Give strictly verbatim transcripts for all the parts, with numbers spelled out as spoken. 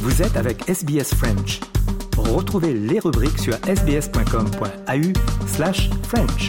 Vous êtes avec S B S French. Retrouvez les rubriques sur sbs.com.au slash French.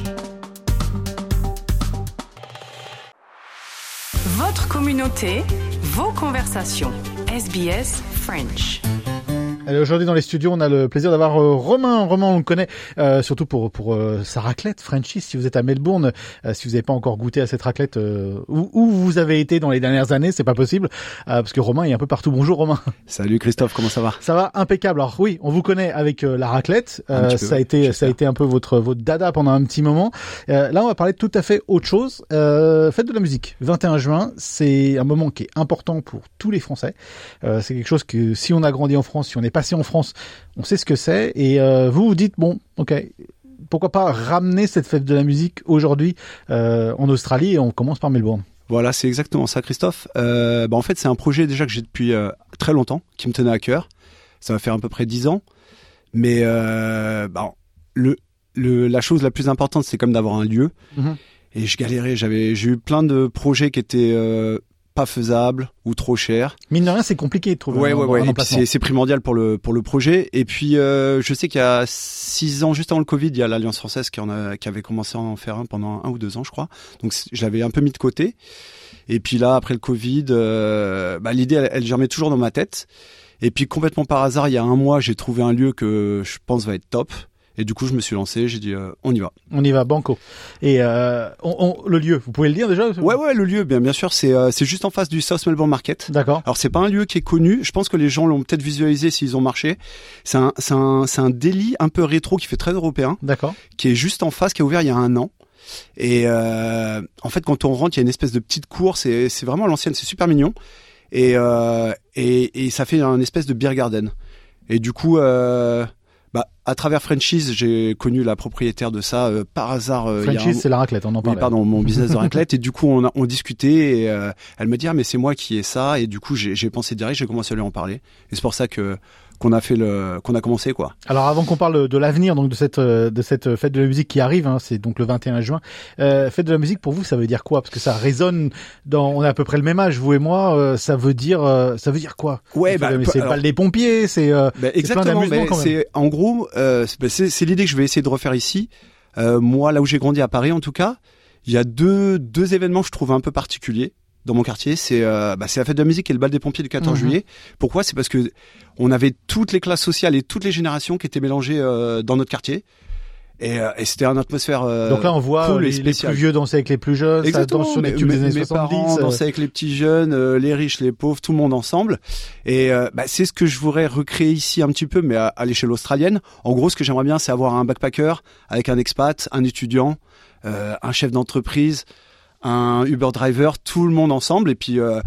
Votre communauté, vos conversations. S B S French. Allez, aujourd'hui dans les studios, on a le plaisir d'avoir euh, Romain. Romain, on le connaît euh, surtout pour pour euh, sa raclette Frenchies. Si vous êtes à Melbourne, euh, si vous n'avez pas encore goûté à cette raclette, euh, où, où vous avez été dans les dernières années, c'est pas possible, euh, parce que Romain est un peu partout. Bonjour Romain. Salut Christophe, comment ça va? Ça va impeccable. Alors oui, on vous connaît avec euh, la raclette. Euh, peu, ça a été j'espère. ça a été un peu votre votre dada pendant un petit moment. Euh, là, on va parler de tout à fait autre chose. Euh, fête de la musique, vingt et un juin, c'est un moment qui est important pour tous les Français. Euh, c'est quelque chose que si on a grandi en France, si on est passé en France, on sait ce que c'est. Et euh, vous vous dites, bon, ok, pourquoi pas ramener cette fête de la musique aujourd'hui euh, en Australie, et on commence par Melbourne. Voilà, c'est exactement ça Christophe. Euh, bah en fait, c'est un projet déjà que j'ai depuis euh, très longtemps, qui me tenait à cœur. Ça va faire à peu près dix ans. Mais euh, bah, le, le, la chose la plus importante, c'est comme d'avoir un lieu. Mm-hmm. Et je galérais, j'avais, j'ai eu plein de projets qui étaient... Euh, pas faisable ou trop cher. Mine de rien, c'est compliqué de trouver ouais, un, ouais, ouais. un Et puis emplacement. c'est, c'est primordial pour le pour le projet. Et puis euh, je sais qu'il y a six ans, juste avant le Covid, il y a l'Alliance française qui en a qui avait commencé à en faire un pendant un ou deux ans, je crois. Donc je l'avais un peu mis de côté. Et puis là, après le Covid, euh, bah, l'idée elle, elle germait toujours dans ma tête. Et puis complètement par hasard, il y a un mois, j'ai trouvé un lieu que je pense va être top. Et du coup, je me suis lancé, j'ai dit, euh, on y va. On y va, banco. Et euh, on, on, le lieu, vous pouvez le dire déjà? Ouais, ouais, le lieu, bien, bien sûr, c'est euh, c'est juste en face du South Melbourne Market. D'accord. Alors, c'est pas un lieu qui est connu. Je pense que les gens l'ont peut-être visualisé s'ils ont marché. C'est un, c'est un, c'est un délit un peu rétro qui fait très européen. D'accord. Qui est juste en face, qui a ouvert il y a un an. Et euh, en fait, quand on rentre, il y a une espèce de petite cour. C'est, c'est vraiment à l'ancienne, c'est super mignon. Et, euh, et, et ça fait un espèce de beer garden. Et du coup. Euh, Bah, à travers Frenchies, j'ai connu la propriétaire de ça euh, par hasard. Euh, Frenchies, un... c'est la raclette, on en parlait. Oui, pardon, mon business de raclette. Et du coup, on a on discutait et euh, elle me dit ah mais c'est moi qui ai ça. Et du coup, j'ai, j'ai pensé direct, j'ai commencé à lui en parler. Et c'est pour ça que qu'on a fait le qu'on a commencé quoi. Alors avant qu'on parle de l'avenir donc de cette de cette fête de la musique qui arrive, hein, c'est donc le vingt et un juin. Euh, fête de la musique pour vous, ça veut dire quoi? Parce que ça résonne dans, on a à peu près le même âge vous et moi. Euh, ça veut dire euh, ça veut dire quoi? Ouais, bah, c'est alors, le bal des pompiers, c'est euh, bah, exactement. C'est plein d'amusement bah, quand même. C'est en gros, euh, c'est, c'est, c'est l'idée que je vais essayer de refaire ici. Euh, moi, là où j'ai grandi à Paris, en tout cas, il y a deux deux événements que je trouve un peu particuliers dans mon quartier, c'est euh, bah, c'est la fête de la musique et le bal des pompiers du quatorze juillet. Pourquoi? C'est parce que on avait toutes les classes sociales et toutes les générations qui étaient mélangées euh, dans notre quartier. Et, euh, et c'était une atmosphère euh, donc là on voit cool les, et les plus vieux danser avec les plus jeunes. Exactement. Ça danse sur les mes, tubes des années mes soixante-dix. Parents dansaient avec les petits jeunes, euh, les riches, les pauvres, tout le monde ensemble. Et euh, bah, c'est ce que je voudrais recréer ici un petit peu, mais à, à l'échelle australienne. En gros, ce que j'aimerais bien, c'est avoir un backpacker avec un expat, un étudiant, euh, un chef d'entreprise, un Uber driver, tout le monde ensemble. Et puis euh,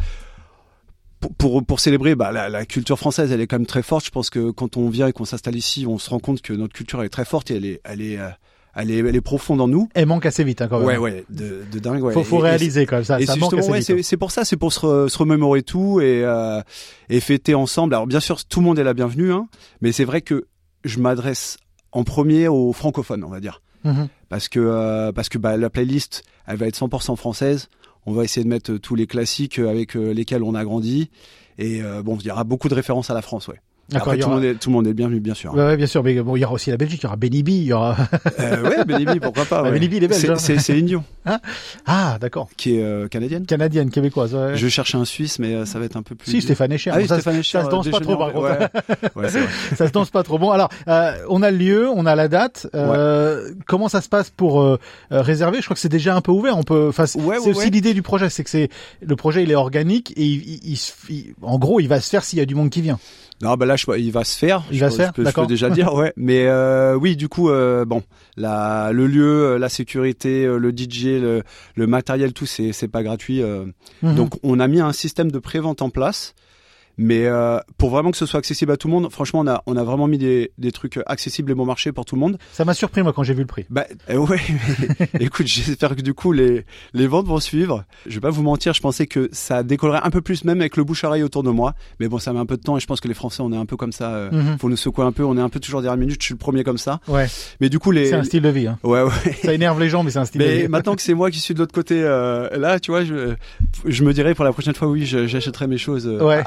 pour, pour pour célébrer, bah la, la culture française, elle est quand même très forte. Je pense que quand on vient et qu'on s'installe ici, on se rend compte que notre culture elle est très forte et elle est elle est euh, elle est elle est profonde en nous. Elle manque assez vite hein, quand même. Ouais ouais, de, de dingue. Ouais. Faut faut et, réaliser quand même ça. Et ça c'est manque justement assez ouais, vite. c'est c'est pour ça, c'est pour se, re, se remémorer tout et euh, et fêter ensemble. Alors bien sûr, tout le monde est la bienvenue, hein, mais c'est vrai que je m'adresse en premier aux francophones, on va dire. Mmh. Parce que euh, parce que bah la playlist elle va être cent pour cent française. On va essayer de mettre tous les classiques avec lesquels on a grandi et euh, bon il y aura beaucoup de références à la France ouais. Après, tout, aura... le monde est, tout le monde est bienvenu, bien sûr. Ouais, ouais, bien sûr, mais bon, il y aura aussi la Belgique, il y aura Benny B, il y aura... euh, ouais, Benny B, pourquoi pas. Ouais. Benny B, il est belge. C'est, hein. c'est, c'est Indion. Hein ah, d'accord. Qui est euh, canadienne. Canadienne, québécoise, ouais. Je cherchais un Suisse, mais euh, ça va être un peu plus... Si, Stéphane Echer. Ah oui, bon, Stéphane ça, Echer. Ça se danse pas trop, par contre. Ouais, ouais c'est vrai. Ça se danse pas trop. Bon, alors, euh, on a le lieu, on a la date. Euh, ouais. Comment ça se passe pour euh, réserver? Je crois que c'est déjà un peu ouvert. On peut... Enfin, c'est, ouais, c'est ouais, aussi ouais. l'idée du projet, c'est que c'est le projet, il est organique et il, il, il, il, en gros, il va se faire s'il y a du monde qui vient. Non, bah là, je, il va se faire. Il je, va se faire, je, d'accord. Je peux déjà dire, ouais. Mais euh, oui, du coup, euh, bon, la, le lieu, la sécurité, le D J, le, le matériel, tout, c'est, c'est pas gratuit. Euh. Mm-hmm. Donc, on a mis un système de pré-vente en place. Mais euh, pour vraiment que ce soit accessible à tout le monde, franchement, on a on a vraiment mis des des trucs accessibles et bon marché pour tout le monde. Ça m'a surpris moi quand j'ai vu le prix. Bah euh, ouais, mais, écoute, j'espère que du coup les les ventes vont suivre. Je vais pas vous mentir, je pensais que ça décollerait un peu plus même avec le bouche à oreille autour de moi. Mais bon, ça met un peu de temps et je pense que les Français on est un peu comme ça. Euh, mm-hmm. Faut nous secouer un peu. On est un peu toujours dernière minute. Je suis le premier comme ça. Ouais. Mais du coup les. C'est un style de vie. Hein. Ouais ouais. Ça énerve les gens, mais c'est un style mais de vie. Maintenant que c'est moi qui suis de l'autre côté, euh, là, tu vois, je je me dirais pour la prochaine fois, oui, je, j'achèterai mes choses euh, ouais. à, à l'avance.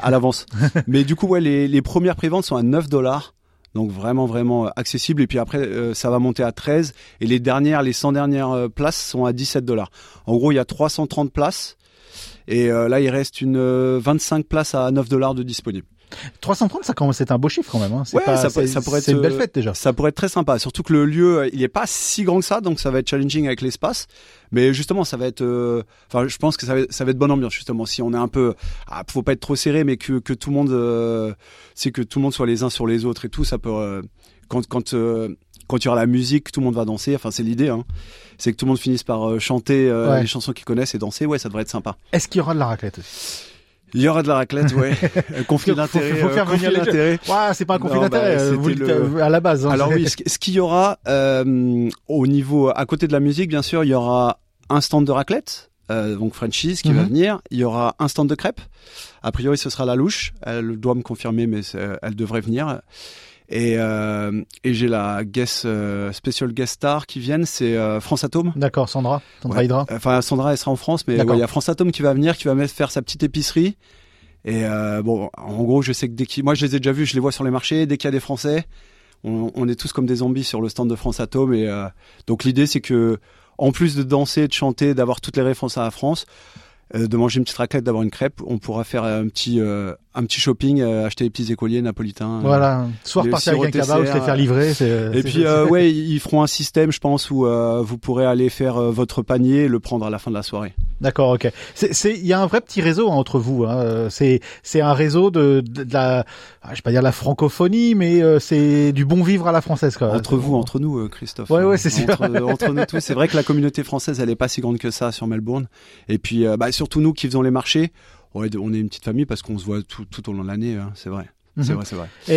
prévente. Mais du coup, ouais, les, les premières préventes sont à neuf dollars. Donc vraiment, vraiment accessible. Et puis après, euh, ça va monter à treize. Et les dernières, les cent dernières euh, places sont à dix-sept dollars. En gros, il y a trois cent trente places. Et euh, là, il reste une euh, vingt-cinq places à neuf dollars de disponibles. trois cent trente, ça commence, c'est un beau chiffre quand même. Hein. C'est ouais, pas, ça, c'est, ça pourrait être c'est une belle fête déjà. Ça pourrait être très sympa. Surtout que le lieu, il est pas si grand que ça, donc ça va être challenging avec l'espace. Mais justement, ça va être. Enfin, euh, je pense que ça va, ça va être bonne ambiance justement. Si on est un peu, ah, faut pas être trop serré, mais que que tout le monde, euh, c'est que tout le monde soit les uns sur les autres et tout. Ça peut. Euh, quand quand euh, quand il y aura la musique, tout le monde va danser. Enfin, c'est l'idée. Hein. C'est que tout le monde finisse par euh, chanter euh, ouais. les chansons qu'ils connaissent et danser. Ouais, ça devrait être sympa. Est-ce qu'il y aura de la raclette aussi? Il y aura de la raclette, ouais. conflit d'intérêt. Faut, faut faire conflit venir d'intérêt. Ouais, c'est pas un conflit non, d'intérêt. Bah, vous le... à la base. Hein, Alors c'est... oui, ce, ce qu'il y aura euh, au niveau, à côté de la musique, bien sûr, il y aura un stand de raclette, euh, donc Frenchies qui mm-hmm. va venir. Il y aura un stand de crêpes. A priori, ce sera la louche. Elle doit me confirmer, mais elle devrait venir. Et, euh, et j'ai la guest, euh, special guest star qui viennent, c'est euh, France Atome. D'accord, Sandra, Sandra ouais. Hydra. Enfin, Sandra, elle sera en France, mais il ouais, y a France Atome qui va venir, qui va mettre faire sa petite épicerie. Et euh, bon, en gros, je sais que dès qu'il, moi, je les ai déjà vus, je les vois sur les marchés. Dès qu'il y a des Français, on, on est tous comme des zombies sur le stand de France Atome. Et euh, donc l'idée, c'est que, en plus de danser, de chanter, d'avoir toutes les références à la France, euh, de manger une petite raclette, d'avoir une crêpe, on pourra faire un petit euh, un petit shopping, euh, acheter des petits écoliers napolitains. Voilà, euh, soit repartir avec un kebab, se les faire livrer. C'est, et c'est puis euh, ouais, ils feront un système, je pense, où euh, vous pourrez aller faire euh, votre panier, et le prendre à la fin de la soirée. D'accord, ok. C'est, c'est, il y a un vrai petit réseau hein, entre vous. Hein. C'est, c'est un réseau de, de, de la, je vais pas dire la francophonie, mais euh, c'est du bon vivre à la française, quoi. Entre vous, entre nous, euh, Christophe. Ouais, ouais, c'est sûr. Entre, entre nous tous. C'est vrai que la communauté française, elle est pas si grande que ça sur Melbourne. Et puis, euh, bah, surtout nous qui faisons les marchés, ouais, on est une petite famille parce qu'on se voit tout, tout au long de l'année. Hein, c'est vrai. C'est mmh. vrai, c'est vrai. Et,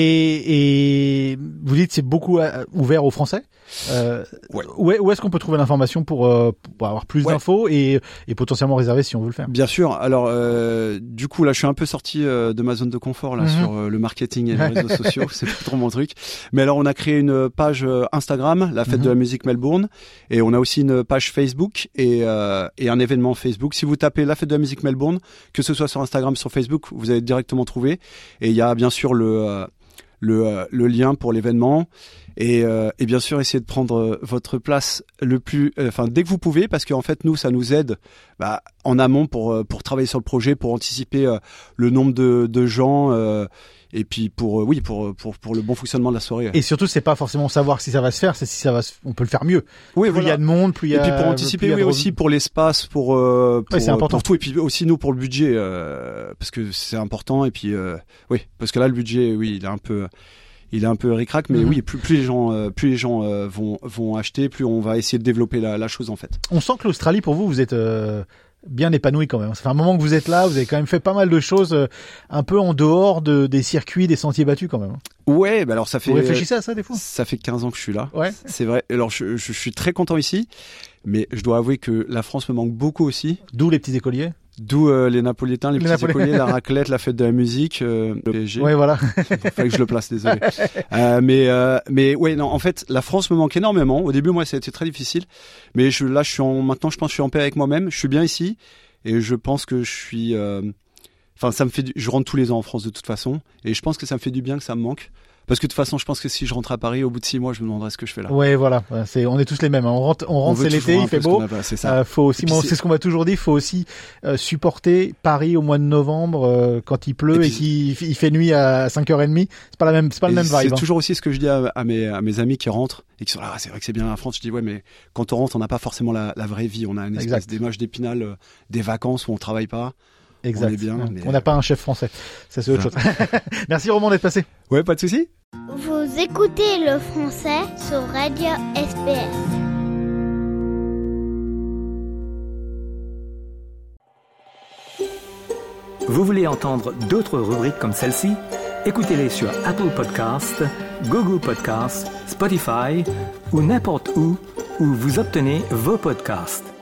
et, et vous dites c'est beaucoup ouvert aux Français. Euh, ouais. Où, est, où est-ce qu'on peut trouver l'information pour, euh, pour avoir plus ouais. d'infos et, et potentiellement réserver si on veut le faire? Bien sûr. Alors, euh, du coup, là, je suis un peu sorti euh, de ma zone de confort là mmh. sur euh, le marketing et les réseaux sociaux. C'est pas trop mon truc. Mais alors, on a créé une page euh, Instagram, la fête mmh. de la musique Melbourne, et on a aussi une page Facebook et, euh, et un événement Facebook. Si vous tapez la fête de la musique Melbourne, que ce soit sur Instagram, sur Facebook, vous allez directement trouver. Et il y a bien sûr le euh, le, euh, le lien pour l'événement et, euh, et bien sûr essayer de prendre votre place le plus enfin euh, dès que vous pouvez parce qu'en fait nous ça nous aide bah, en amont pour pour travailler sur le projet, pour anticiper euh, le nombre de de gens euh, et puis pour euh, oui pour pour pour le bon fonctionnement de la soirée. Et surtout c'est pas forcément savoir si ça va se faire, c'est si ça va se... on peut le faire mieux. Oui, plus voilà. Il y a de monde, plus il y a. Et puis pour anticiper, oui de... aussi pour l'espace, pour euh, pour, ouais, c'est important. pour tout et puis aussi nous pour le budget euh, parce que c'est important et puis euh, oui parce que là le budget oui il est un peu il est un peu ric-rac mais mm-hmm. oui plus plus les gens euh, plus les gens euh, vont vont acheter, plus on va essayer de développer la, la chose en fait. On sent que l'Australie pour vous vous êtes euh... bien épanoui quand même. Ça fait un moment que vous êtes là, vous avez quand même fait pas mal de choses euh, un peu en dehors de, des circuits, des sentiers battus quand même. Ouais, bah alors ça fait... Vous réfléchissez à ça des fois ? Ça fait quinze ans que je suis là. Ouais. C'est vrai. Alors je, je, je suis très content ici, mais je dois avouer que la France me manque beaucoup aussi. D'où les petits écoliers ? D'où euh, les Napolitains, les, les petits Napoli... écoliers, la raclette, la fête de la musique, euh, le P S G. Ouais, voilà. Il fallait que je le place, désolé. euh, mais euh, mais ouais, non, en fait, la France me manque énormément. Au début, moi, ça a été très difficile. Mais je, là, je suis en, maintenant, je pense que je suis en paix avec moi-même. Je suis bien ici. Et je pense que je suis, euh... enfin, ça me fait, du... je rentre tous les ans en France de toute façon, et je pense que ça me fait du bien que ça me manque, parce que de toute façon, je pense que si je rentre à Paris, au bout de six mois, je me demanderais ce que je fais là. Ouais, voilà, c'est, on est tous les mêmes. Hein. On rentre, on rentre, on c'est l'été, il fait beau. Pas, c'est ça. Euh, faut aussi, moi, c'est... c'est ce qu'on m'a toujours dit, il faut aussi euh, supporter Paris au mois de novembre euh, quand il pleut et, et qu'il il fait nuit à cinq heures trente. C'est pas la même, c'est pas le même vibe. C'est hein. toujours aussi ce que je dis à, à mes à mes amis qui rentrent et qui sont là. Ah, c'est vrai que c'est bien la France. Je dis ouais, mais quand on rentre, on n'a pas forcément la, la vraie vie. On a une espèce d'émage d'Épinal, euh, des vacances où on travaille pas. Exact. On est bien. On n'a pas un chef français. Ça, c'est autre chose. Merci Roman d'être passé. Ouais, pas de souci. Vous écoutez le français sur Radio S B S. Vous voulez entendre d'autres rubriques comme celle-ci? Écoutez-les sur Apple Podcasts, Google Podcasts, Spotify ou n'importe où où vous obtenez vos podcasts.